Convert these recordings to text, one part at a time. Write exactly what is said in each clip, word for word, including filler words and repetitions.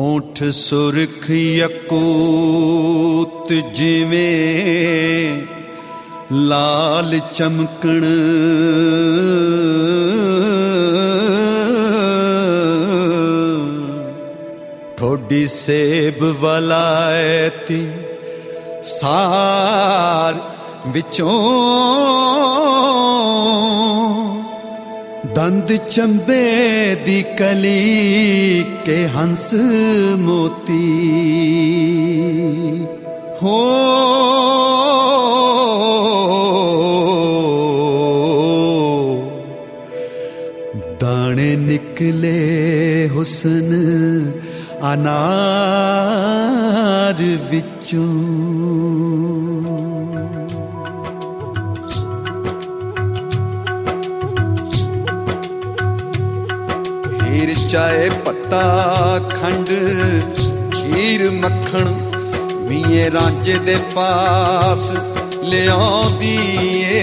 ਹੋਂਠ ਸੁਰਖ ਯਕੂਤ ਜਿਵੇਂ ਲਾਲ ਚਮਕਣ, ਥੋੜੀ ਸੇਬ ਵਲਾਇਤੀ ਸਾਰ ਵਿੱਚੋਂ, ਦੰਦ ਚੰਬੇ ਦੀ ਕਲੀ ਕੇ ਹੰਸ ਮੋਤੀ ਹੋ, ਦਾਣੇ ਨਿਕਲੇ ਹੁਸਨ ਅਨਾਰ ਵਿੱਚੋਂ। ਹੀਰ ਚਾਹੇ ਪੱਤਾ ਖੰਡ ਖੀਰ ਮੱਖਣ, ਮੀਏ ਰਾਂਝੇ ਦੇ ਪਾਸ ਲਿਆਉਂਦੀ ਏ,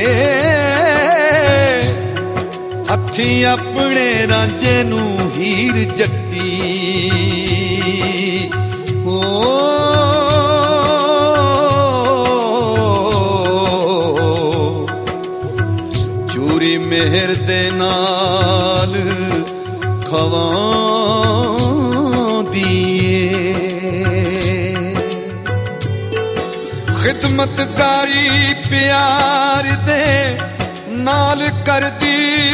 ਹੱਥੀਂ ਆਪਣੇ ਰਾਂਝੇ ਨੂੰ ਹੀਰ ਜੱਟੀ ਹੋ, ਚੂਰੀ ਮਿਹਰ ਦੇ ਨਾਲ ਖਵਾਉਂਦੀ ਏ, ਖਿਦਮਤਕਾਰੀ ਪਿਆਰ ਦੇ ਨਾਲ ਕਰਦੀ,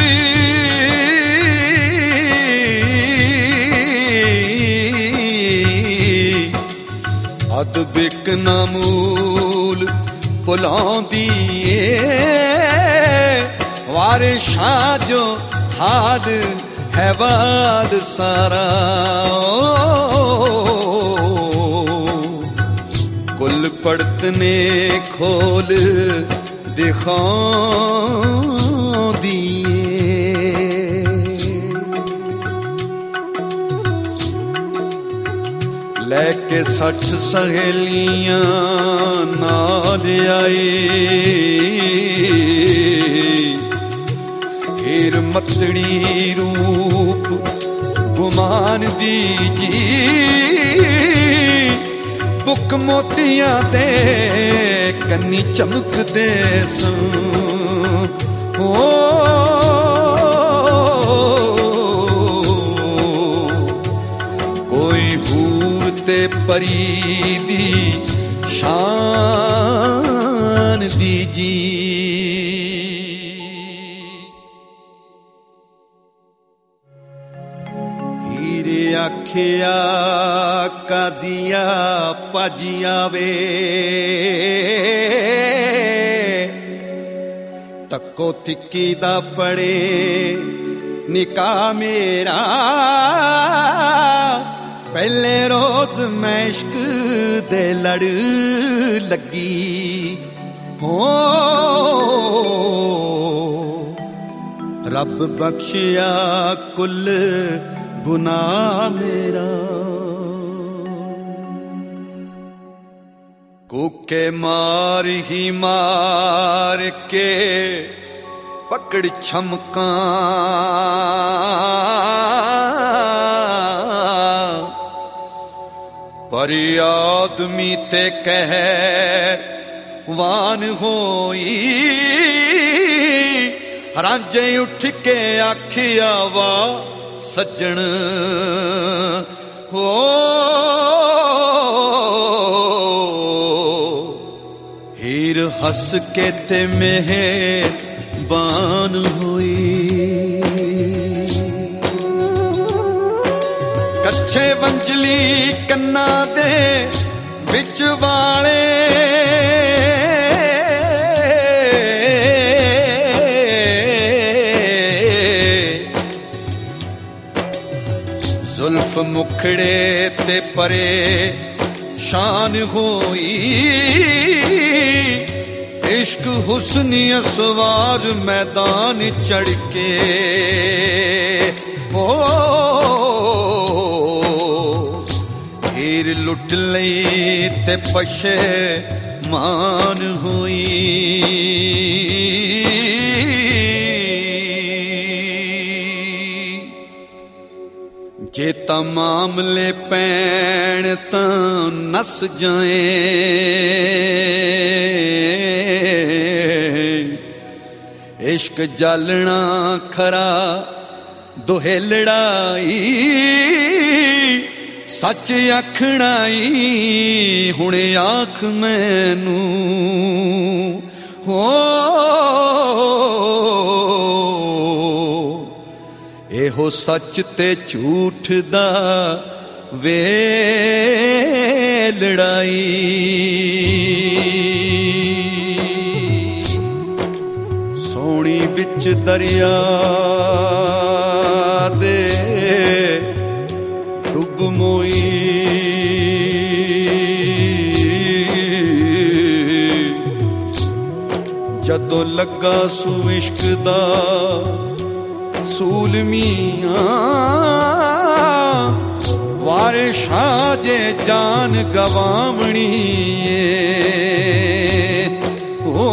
ਅਦਬ ਇਕ ਨਾਮੂਲ ਭੁਲਾਉਂਦੀ ਏ, ਵਾਰਿਸ਼ਾਂ ਜੋ ਹਾਲ ਹੈ ਵਾਦ ਸਾਰਾ, ਕੁਲ ਪੜਤ ਨੇ ਖੋਲ ਦਿਖਾਉਂਦੀ ਏ। ਲੈ ਕੇ ਸੱਠ ਸਹੇਲੀਆਂ ਨਾਲ ਆਈ, ਹੀਰ ਮਤੜੀ ਰੂਪ ਗੁਮਾਨ ਦੀ ਜੀ, ਬੁੱਕ ਮੋਤੀਆਂ ਦੇ ਕੰਨੀ ਚਮਕਦੇ ਸਨ ਹੋ, ਕੋਈ ਹੂਰ ਤੇ ਪਰੀ ਦੀ ਸ਼ਾਨ ਦੀ ਜੀ। ਆਖਿਆ ਕਾਦੀਆਂ ਭਾਜੀਆਂ ਵੇ, ਤੱਕੋ ਤਿੱਕੀ ਦਾ ਪੜੇ ਨਿਕਾਹ ਮੇਰਾ, ਪਹਿਲੇ ਰੋਜ਼ ਮੈਂ ਇਸ਼ਕ ਦੇ ਲੜ ਲੱਗੀ ਹੋ, ਰੱਬ ਬਖਸ਼ਿਆ ਕੁੱਲ ਗੁਨਾਹ ਮੇਰਾ, ਕੂਕੇ ਮਾਰ ਹੀ ਮਾਰ ਕੇ ਪਕੜ ਛਮਕਾਂ, ਪਰ ਆਦਮੀ ਤੇ ਕਹਿਰ ਵਾਨ ਹੋਈ, ਰਾਂਝੇ ਉੱਠ ਕੇ ਆਖਿਆ ਵਾ ਸੱਜਣ ਹੋ, ਹੀਰ ਹੱਸ ਕੇ ਤੇ ਮਿਹਰਬਾਨ ਹੋਈ, ਕੱਛੇ ਵੰਜਲੀ ਕੰਨਾਂ ਦੇ ਵਿੱਚ ਵਾਲੇ, ਜ਼ੁਲਫ ਮੁਖੜੇ ਤੇ ਪਰੇ ਸ਼ਾਨ ਹੋਈ, ਇਸ਼ਕ ਹੁਸਨੀ ਅਸਵਾਰ ਮੈਦਾਨ ਚੜ ਕੇ ਹੋ, ਹੀਰ ਲੁੱਟ ਲਈ ਤੇ ਪਸ਼ੇਮਾਨ ਹੋਈ, ਜੇ ਤਾਂ ਮਾਮਲੇ ਪੈਣ ਤਾਂ ਨਸ ਜਾਏ, ਇਸ਼ਕ ਜਾਲਣਾ ਖਰਾ ਦੋਹੇ ਲੜਾਈ, ਸੱਚ ਆਖਣਾ ਈ ਹੁਣ ਆਖ ਮੈਨੂੰ ਹੋ, ਇਹੋ ਸੱਚ ਤੇ ਝੂਠ ਦਾ ਵੇ ਲੜਾਈ। ਸੋਹਣੀ ਵਿੱਚ ਦਰਿਆ ਦੇ ਡੁੱਬ ਮੋਈ, ਜਦੋਂ ਲੱਗਾ ਸੂ ਇਸ਼ਕ ਦਾ ਸੂਲ ਮੀਆਂ, ਵਾਰੇ ਸ਼ਾਹ ਜੇ ਜਾਨ ਗਵਾਵਣੀ ਏ ਹੋ,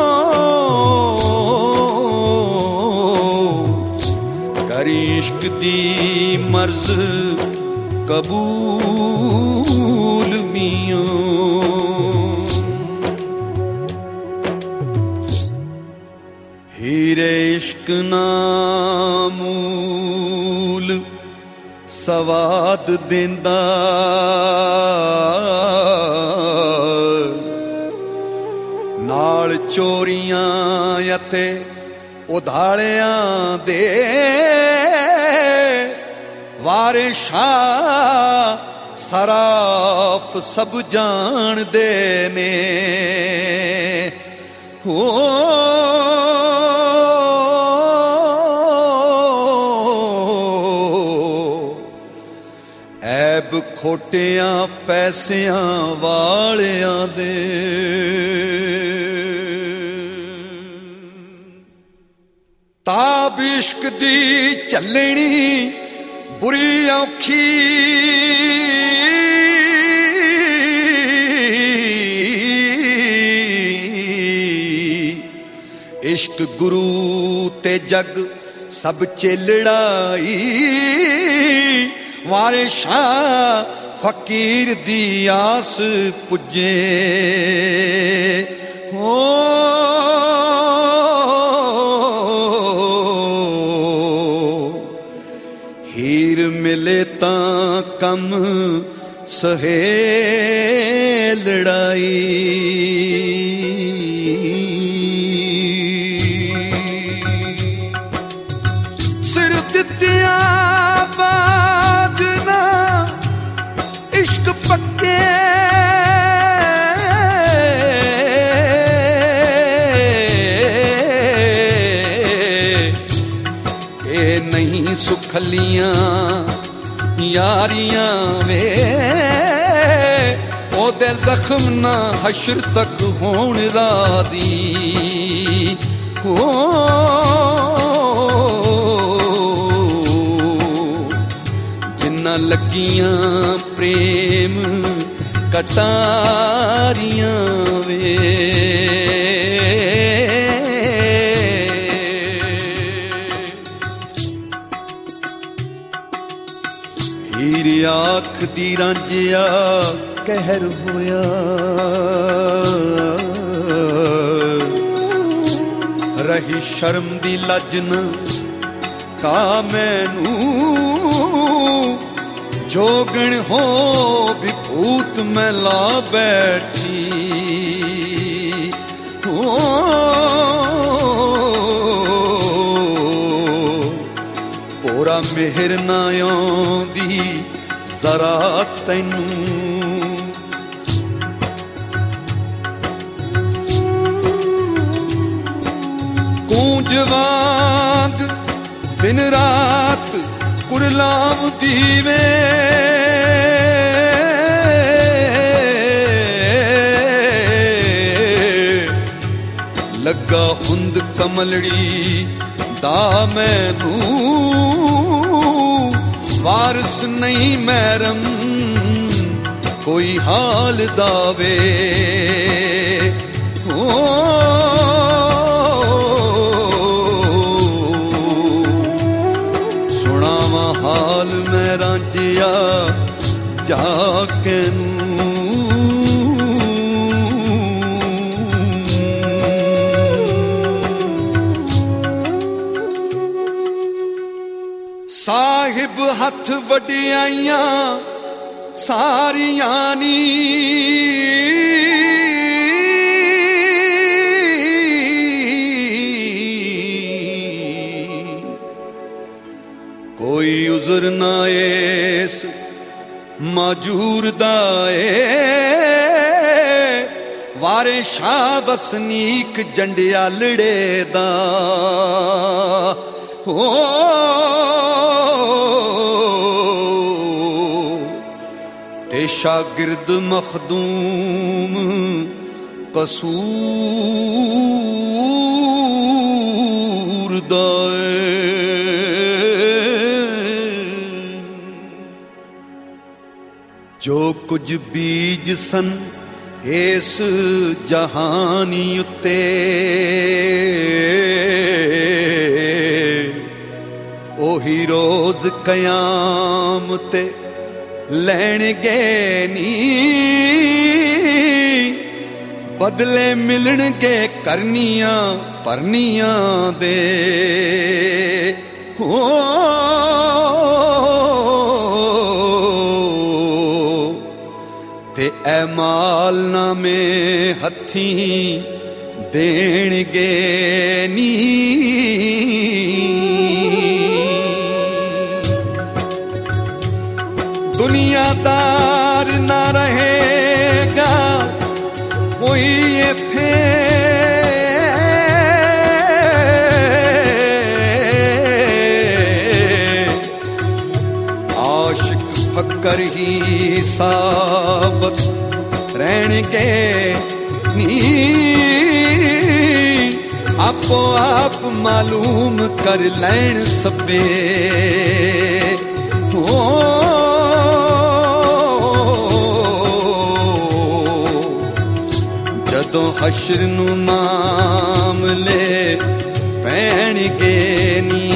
ਕਰੀ ਇਸ਼ਕ ਦੀ ਮਰਜ਼ ਕਬੂਲ ਮੀਆਂ। ਹੀਰੇ ਇਸ਼ਕ ਨਾਮੂਲ ਸਵਾਦ ਦਿੰਦਾ, ਨਾਲ ਚੋਰੀਆਂ ਅਤੇ ਉਧਾਲਿਆਂ ਦੇ ਵਾਰੇ ਸ਼ਾਹ ਸਰਾਫ ਸਭ ਜਾਣਦੇ ਨੇ ਹੋ, ਐਬ ਖੋਟਿਆਂ ਪੈਸਿਆਂ ਵਾਲਿਆਂ ਦੇ। ਤਾਬ ਇਸ਼ਕ ਦੀ ਚੱਲਣੀ ਬੁਰੀ ਔਖੀ, ਇਸ਼ਕ ਗੁਰੂ ਤੇ ਜਗ ਸਭ ਚੇਲੜਾਈ, ਵਾਰੇ ਸ਼ਾਹ ਫਕੀਰ ਦੀ ਆਸ ਪੁੱਜੇ ਹੋ, ਹੀਰ ਮਿਲੇ ਤਾਂ ਕੰਮ ਸਹੇ ਲੜਾਈ। ਸਿਰ ਦਿੱਤਿਆਂ ਬਾਜ ਨਾ ਇਸ਼ਕ ਪੱਕੇ, ਇਹ ਨਹੀਂ ਸੁਖਲੀਆਂ ਯਾਰੀਆਂ ਵੇ, ਉਹਦੇ ਜ਼ਖਮ ਨਾ ਹਸ਼ਰ ਤੱਕ ਹੋਣ ਰਾਜ਼ੀ ਹੋ, ਜਿੰਨਾ ਲੱਗੀਆਂ ਪ੍ਰੇਮ ਕਟਾਰੀਆਂ ਵੇ। ਹੀਰ ਆਖਦੀ ਰਾਂਝਿਆ ਕਹਿਰ ਹੋਇਆ, ਰਹੀ ਸ਼ਰਮ ਦੀ ਲੱਜ ਨਾ ਕਾ ਮੈਨੂੰ, ਜੋਗਣ ਹੋ ਵਿਭੂਤ ਮੈਂ ਲਾ ਬੈਠੀ ਹੋ, ਪੋਰਾ ਮਿਹਰ ਨਾ ਆਉਂਦੀ ਜ਼ਰਾ ਤੈਨੂੰ, ਕੂੰਜ ਵਾਂਗ ਦਿਨ ਰਾਤ ਕੁਰਲਾਵਦੀ ਵੇ, ਲੱਗਾ ਹੁੰਦ ਕਮਲੜੀ ਦਾ ਮੈਨੂੰ, ਵਾਰਸ ਨਹੀਂ ਮਹਿਰਮ ਕੋਈ ਹਾਲ ਦਾ ਵੇ ਹੋ, ਸੁਣਾਵਾਂ ਹਾਲ ਮੈਂ ਰਾਂਝਾ ਜਾਕੇ ਨੂੰ। ਸਾਹਿਬ ਹੱਥ ਵਡਿਆਈਆਂ ਸਾਰੀਆਂ ਨੀ कोई उज़र ना एस माजूर दा ए वारे शाह वसनीक जंडियालड़े दा हो ते शागिर्द मखदूम कसूर दा जो कुछ बीज सन इस जहानी उत्ते ओही रोज कयामते लैणगे नी बदले मिलणगे करनियां परनियां दे हो ते ऐमाल नामे हथी देणगे नी दुनियादार ना रहेगा कोई इत्थे आशिक फकर ही साबत रहणगे नी आपो आप मालूम कर लैण सबे हो जदों हशर नू मामले पैणगे नी